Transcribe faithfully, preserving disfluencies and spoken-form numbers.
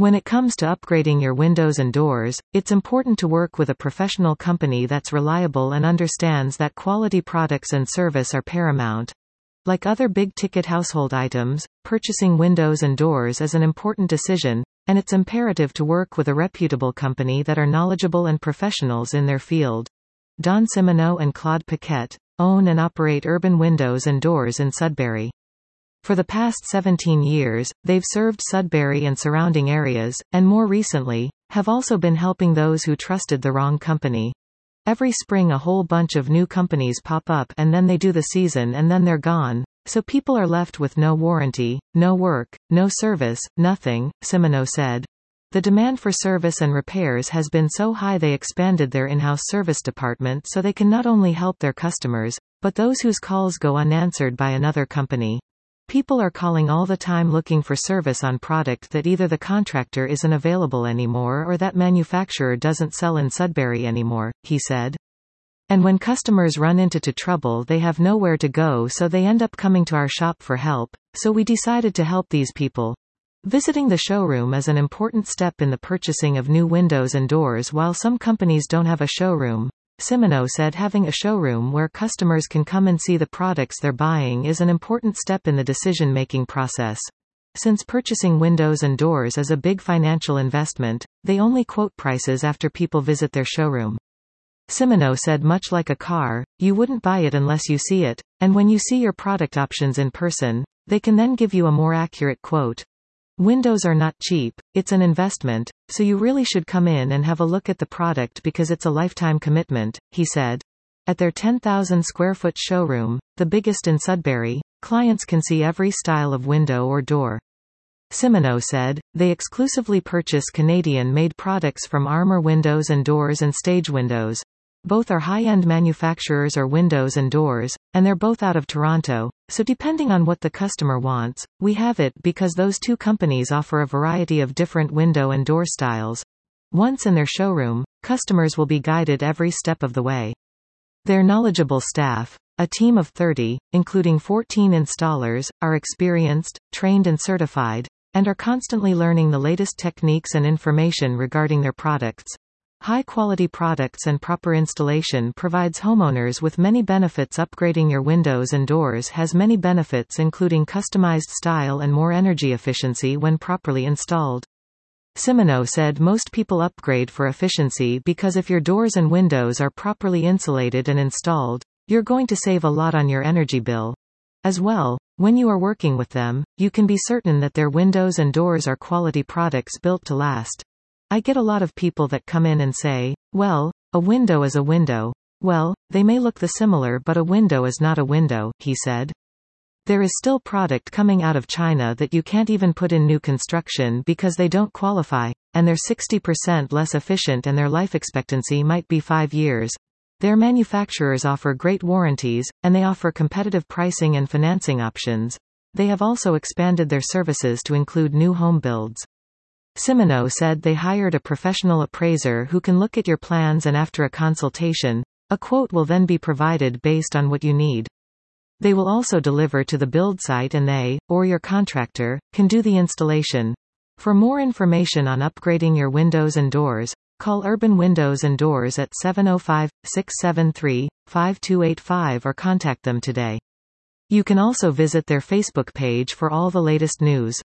When it comes to upgrading your windows and doors, it's important to work with a professional company that's reliable and understands that quality products and service are paramount. Like other big-ticket household items, purchasing windows and doors is an important decision, and it's imperative to work with a reputable company that are knowledgeable and professionals in their field. Don Simoneau and Claude Paquette own and operate Urban Windows and Doors in Sudbury. For the past seventeen years, they've served Sudbury and surrounding areas, and more recently, have also been helping those who trusted the wrong company. Every spring a whole bunch of new companies pop up and then they do the season and then they're gone, so people are left with no warranty, no work, no service, nothing, Simoneau said. The demand for service and repairs has been so high they expanded their in-house service department so they can not only help their customers, but those whose calls go unanswered by another company. People are calling all the time looking for service on product that either the contractor isn't available anymore or that manufacturer doesn't sell in Sudbury anymore, he said. And when customers run into to trouble they have nowhere to go, so they end up coming to our shop for help, so we decided to help these people. Visiting the showroom is an important step in the purchasing of new windows and doors. While some companies don't have a showroom, Simoneau said having a showroom where customers can come and see the products they're buying is an important step in the decision-making process. Since purchasing windows and doors is a big financial investment, they only quote prices after people visit their showroom. Simoneau said much like a car, you wouldn't buy it unless you see it, and when you see your product options in person, they can then give you a more accurate quote. Windows are not cheap, it's an investment, so you really should come in and have a look at the product because it's a lifetime commitment, he said. At their ten thousand square foot showroom, the biggest in Sudbury, clients can see every style of window or door. Simoneau said, they exclusively purchase Canadian-made products from Armour Windows and Doors and Stage Windows. Both are high-end manufacturers or windows and doors, and they're both out of Toronto, so depending on what the customer wants, we have it because those two companies offer a variety of different window and door styles. Once in their showroom, customers will be guided every step of the way. Their knowledgeable staff, a team of thirty, including fourteen installers, are experienced, trained and certified, and are constantly learning the latest techniques and information regarding their products. High-quality products and proper installation provides homeowners with many benefits. Upgrading your windows and doors has many benefits including customized style and more energy efficiency when properly installed. Simoneau said most people upgrade for efficiency because if your doors and windows are properly insulated and installed, you're going to save a lot on your energy bill. As well, when you are working with them, you can be certain that their windows and doors are quality products built to last. I get a lot of people that come in and say, well, a window is a window. Well, they may look the similar but a window is not a window, he said. There is still product coming out of China that you can't even put in new construction because they don't qualify, and they're sixty percent less efficient and their life expectancy might be five years. Their manufacturers offer great warranties, and they offer competitive pricing and financing options. They have also expanded their services to include new home builds. Simoneau said they hired a professional appraiser who can look at your plans and after a consultation, a quote will then be provided based on what you need. They will also deliver to the build site and they, or your contractor, can do the installation. For more information on upgrading your windows and doors, call Urban Windows and Doors at seven oh five, six seven three, five two eight five or contact them today. You can also visit their Facebook page for all the latest news.